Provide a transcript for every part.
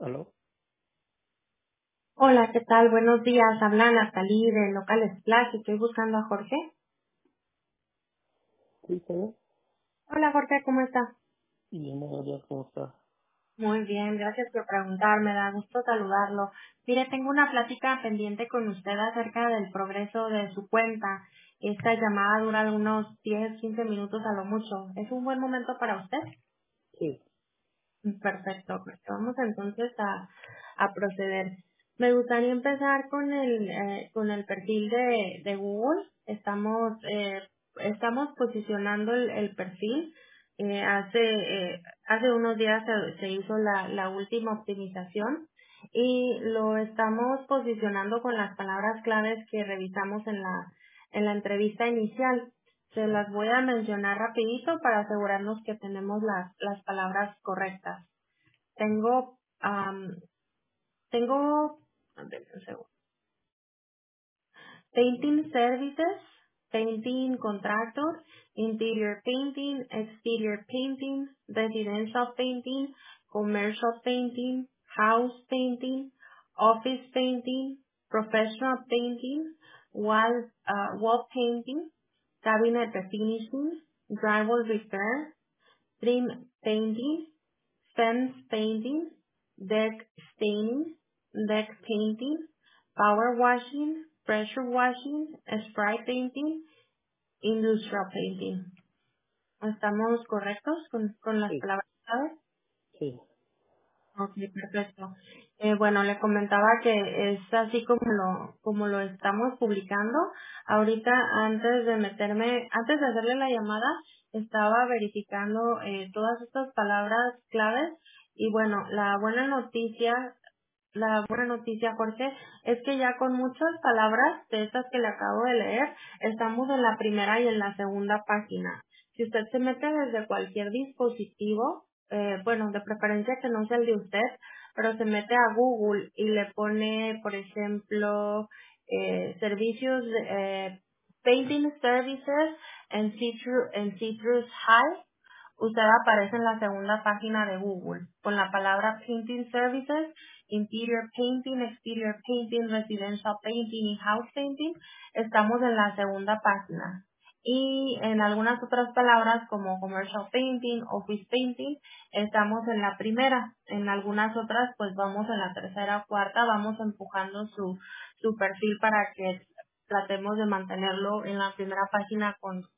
¿Aló? Hola, ¿qué tal? Buenos días. Habla Natalie de Local Splash. Estoy buscando a Jorge. Sí, señor. Hola, Jorge, ¿cómo estás? Y buenos días, ¿cómo está? Muy bien, gracias por preguntar. Me da gusto saludarlo. Mire, tengo una plática pendiente con usted acerca del progreso de su cuenta. Esta llamada dura unos 10, 15 minutos a lo mucho. ¿Es un buen momento para usted? Sí, Perfecto, pues vamos entonces a proceder. Me gustaría empezar con el perfil de Google. Estamos posicionando el perfil. Hace unos días se hizo la última optimización y lo estamos posicionando con las palabras claves que revisamos en la entrevista inicial. Se las voy a mencionar rapidito para asegurarnos que tenemos las palabras correctas. Tengo, am, tengo, a ver, un segundo. Painting services, painting contractor, interior painting, exterior painting, residential painting, commercial painting, house painting, office painting, professional painting, wall painting, cabinet finishing, drywall repair, trim painting, fence painting, deck staining, deck painting, power washing, pressure washing, spray painting, industrial painting. ¿Estamos correctos con las sí, palabras clave? sí. Ok, perfecto. Bueno, le comentaba que es así como lo estamos publicando. Ahorita, antes de hacerle la llamada, estaba verificando todas estas palabras claves y bueno, la buena noticia, Jorge, es que ya con muchas palabras de estas que le acabo de leer, estamos en la primera y en la segunda página. Si usted se mete desde cualquier dispositivo, bueno, de preferencia que no sea el de usted, pero se mete a Google y le pone, por ejemplo, servicios, Painting Services en Citrus High, usted aparece en la segunda página de Google con la palabra Painting Services, Interior Painting, Exterior Painting, Residential Painting y House Painting. Estamos en la segunda página. Y en algunas otras palabras como Commercial Painting, Office Painting, estamos en la primera. En algunas otras pues vamos en la tercera o cuarta, vamos empujando su perfil para que tratemos de mantenerlo en la primera página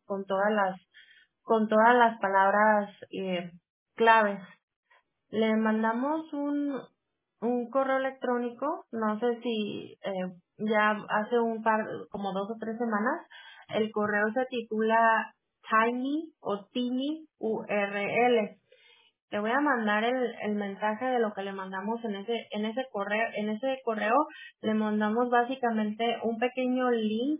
con todas las palabras claves. Le mandamos un correo electrónico, no sé si ya hace como 2 o 3 semanas, el correo se titula Tiny o Tiny URL. Te voy a mandar el mensaje de lo que le mandamos en ese correo le mandamos básicamente un pequeño link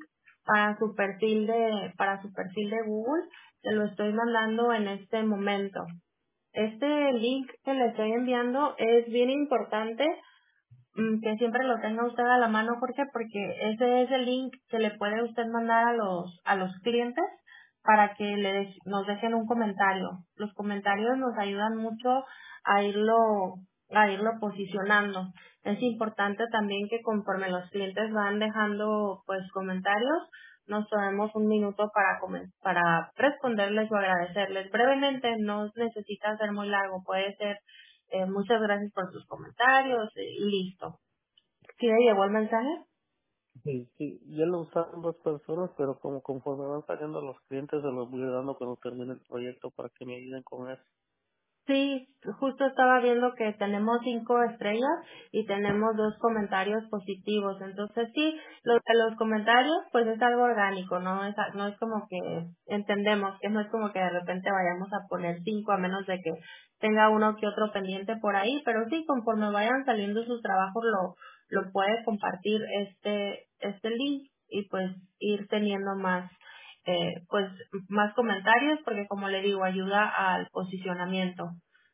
para su perfil de Google. Te lo estoy mandando en este momento. Este link que le estoy enviando es bien importante que siempre lo tenga usted a la mano, Jorge, porque ese es el link que le puede usted mandar a los clientes para que nos dejen un comentario. Los comentarios nos ayudan mucho a a irlo posicionando. Es importante también que conforme los clientes van dejando pues comentarios, nos tomemos un minuto para responderles o agradecerles. Brevemente, no necesita ser muy largo, puede ser muchas gracias por sus comentarios y listo. ¿Sí le llegó el mensaje? Sí, sí. Ya lo usaron dos personas, pero como conforme van saliendo los clientes, se los voy dando cuando termine el proyecto para que me ayuden con eso. Sí, justo estaba viendo que tenemos 5 estrellas y tenemos 2 comentarios positivos. Entonces sí, lo de los comentarios pues es algo orgánico, no es como que entendemos que no es como que de repente vayamos a poner 5 a menos de que tenga uno que otro pendiente por ahí, pero sí, conforme vayan saliendo sus trabajos lo puede compartir este link y pues ir teniendo pues más comentarios porque como le digo ayuda al posicionamiento.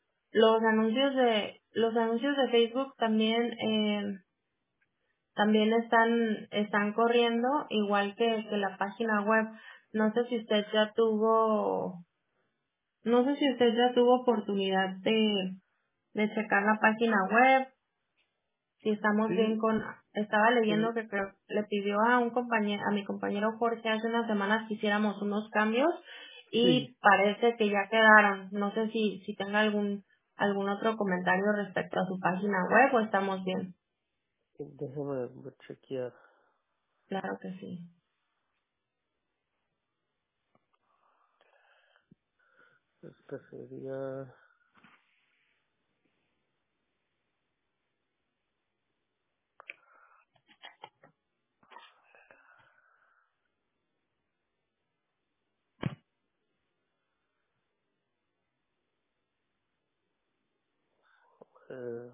Los anuncios de Facebook también están corriendo igual que la página web. No sé si usted ya tuvo no sé si usted ya tuvo oportunidad de checar la página web. Si estamos bien Sí, con, estaba leyendo sí, que creo, le pidió a un compañero, a mi compañero Jorge hace unas semanas que hiciéramos unos cambios sí. y parece que ya quedaron. No sé si tenga algún otro comentario respecto a su página web o estamos bien. Déjame chequear. Claro que sí. Este sería... Eh,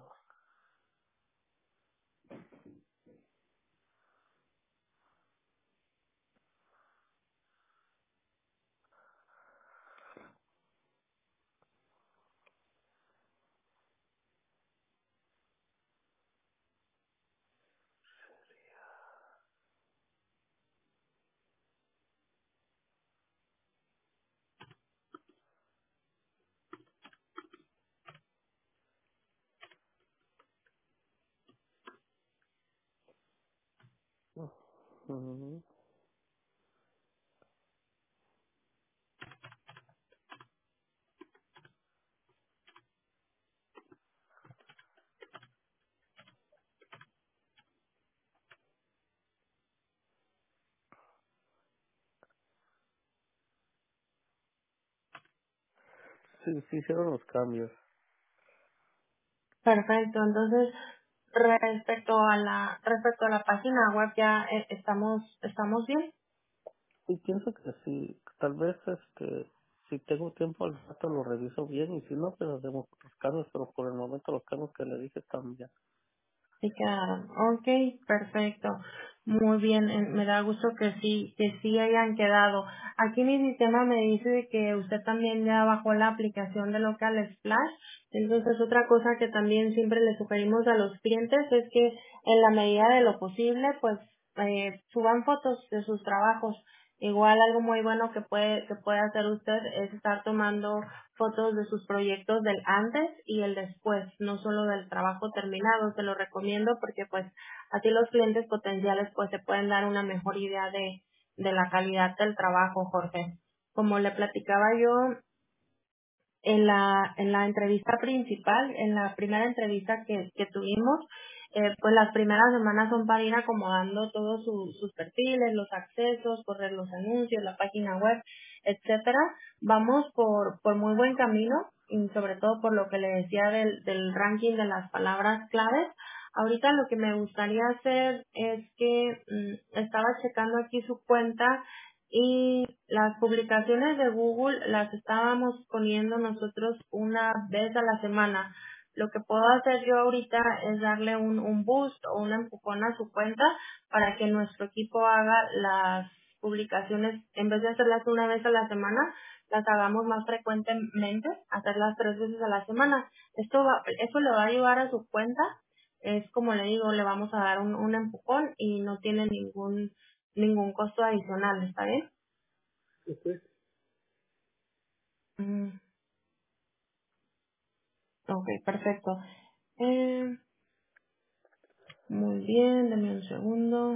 ujú. Sí, sí hicieron los cambios. Perfecto. Entonces, respecto a la página web ya estamos bien. Y pienso que sí, tal vez si tengo tiempo al rato lo reviso bien y si no, pues hacemos otros cambios, pero por el momento los cambios que le dije están bien. Sí quedaron. Ok, perfecto. Muy bien, me da gusto que sí hayan quedado. Aquí mi sistema me dice que usted también ya bajó la aplicación de Local Splash. Entonces, otra cosa que también siempre le sugerimos a los clientes es que en la medida de lo posible, pues, suban fotos de sus trabajos. Igual algo muy bueno que puede hacer usted es estar tomando fotos de sus proyectos del antes y el después, no solo del trabajo terminado. Se lo recomiendo porque pues así los clientes potenciales pues se pueden dar una mejor idea de la calidad del trabajo, Jorge. Como le platicaba yo, en la entrevista principal, en la primera entrevista que tuvimos, pues las primeras semanas son para ir acomodando todos sus perfiles, los accesos, correr los anuncios, la página web, etcétera. Vamos por muy buen camino, y sobre todo por lo que le decía del ranking de las palabras claves. Ahorita lo que me gustaría hacer es que estaba checando aquí su cuenta y las publicaciones de Google las estábamos poniendo nosotros una vez a la semana. Lo que puedo hacer yo ahorita es darle un boost o un empujón a su cuenta para que nuestro equipo haga las publicaciones, en vez de hacerlas una vez a la semana, las hagamos más frecuentemente, hacerlas 3 veces a la semana. Eso le va a ayudar a su cuenta. Es como le digo, le vamos a dar un empujón y no tiene ningún costo adicional, ¿está bien? Ok. Mm, ok, perfecto. Eh, Muy bien, dame un segundo.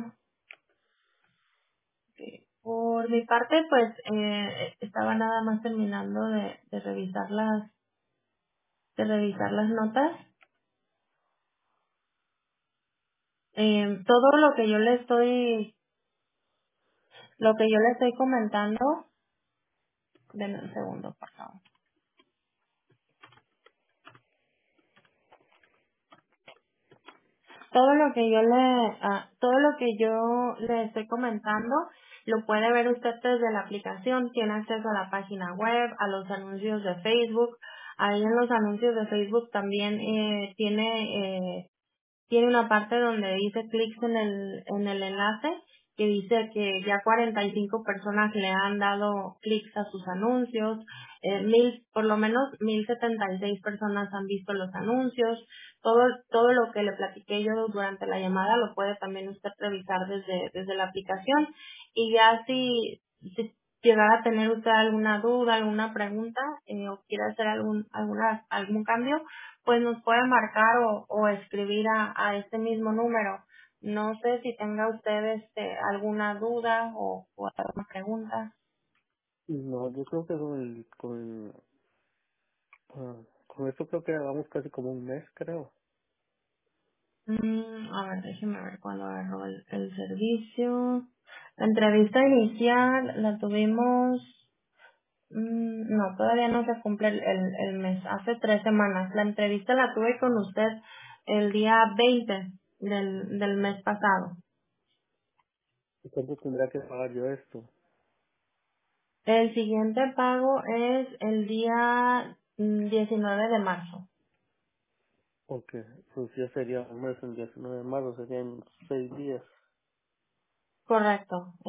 Ok. Por mi parte, pues estaba nada más terminando de revisar las notas. Todo lo que yo le estoy comentando, denme un segundo, por favor. Todo lo que yo le estoy comentando lo puede ver usted desde la aplicación. Tiene acceso a la página web, a los anuncios de Facebook. Ahí en los anuncios de Facebook también tiene una parte donde dice clics en el enlace que dice que ya 45 personas le han dado clics a sus anuncios, por lo menos 1076 personas han visto los anuncios. Todo lo que le platiqué yo durante la llamada lo puede también usted revisar desde la aplicación. Y ya si llegara a tener usted alguna duda, alguna pregunta o quiere hacer algún cambio, pues nos puede marcar o escribir a este mismo número. No sé si tenga usted alguna duda o alguna pregunta. No, yo creo que con esto creo que vamos casi como un mes, creo. A ver, déjeme ver cuándo agarró el servicio. La entrevista inicial la tuvimos, no, todavía no se cumple el mes, hace 3 semanas. La entrevista la tuve con usted el día 20 del mes pasado. ¿Y cuánto tendría que pagar yo esto? El siguiente pago es el día 19 de marzo. Ok, pues ya sería un mes, el 19 de marzo, serían 6 días. Correcto.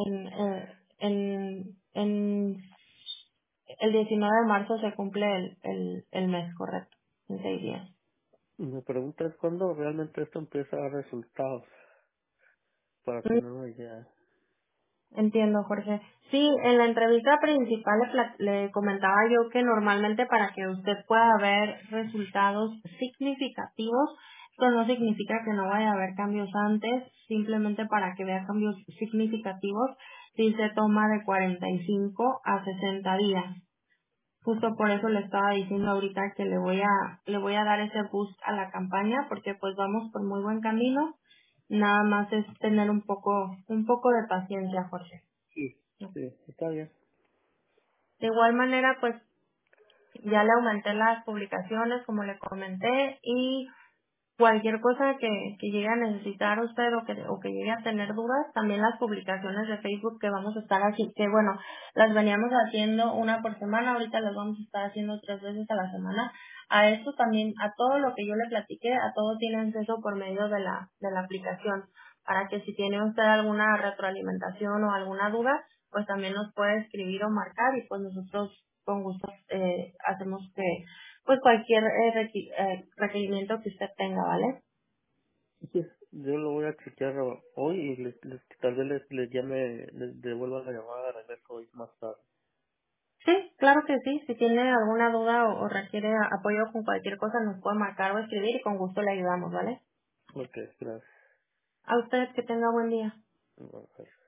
El 19 de marzo se cumple el mes, correcto, en 6 días. Y mi pregunta es cuándo realmente esto empieza a dar resultados, para tener una idea. Entiendo, Jorge. Sí, en la entrevista principal le comentaba yo que normalmente para que usted pueda ver resultados significativos, esto no significa que no vaya a haber cambios antes, simplemente para que vea cambios significativos, sí se toma de 45 a 60 días. Justo por eso le estaba diciendo ahorita que le voy a dar ese boost a la campaña porque pues vamos por muy buen camino. Nada más es tener un poco de paciencia, Jorge. Sí, sí, está bien. De igual manera, pues ya le aumenté las publicaciones, como le comenté, y cualquier cosa que llegue a necesitar usted o que llegue a tener dudas, también las publicaciones de Facebook que vamos a estar así, que bueno, las veníamos haciendo una por semana, ahorita las vamos a estar haciendo 3 veces a la semana. A esto también, a todo lo que yo le platiqué, a todo tiene acceso por medio de la aplicación, para que si tiene usted alguna retroalimentación o alguna duda, pues también nos puede escribir o marcar y pues nosotros con gusto hacemos que pues cualquier requerimiento que usted tenga, ¿vale? Sí, yo lo voy a chequear hoy y tal vez les llame, les devuelva la llamada de regreso hoy más tarde. Sí, claro que sí. Si tiene alguna duda o requiere apoyo con cualquier cosa, nos puede marcar o escribir y con gusto le ayudamos, ¿vale? Ok, gracias. A usted que tenga buen día. Bueno, gracias.